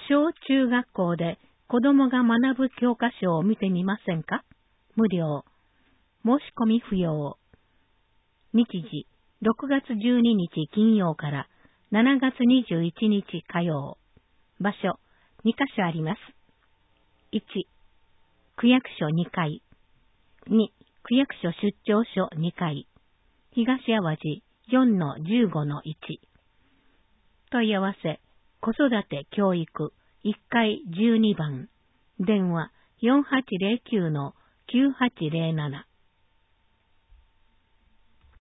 小中学校で子供が学ぶ教科書を見てみませんか？無料。申し込み不要。日時、6月12日金曜から7月21日火曜。場所、2カ所あります。1、区役所2階。2、区役所出張所2階。東淡路 4-15-1。問い合わせ、子育て教育1階12番。電話 4809-9807。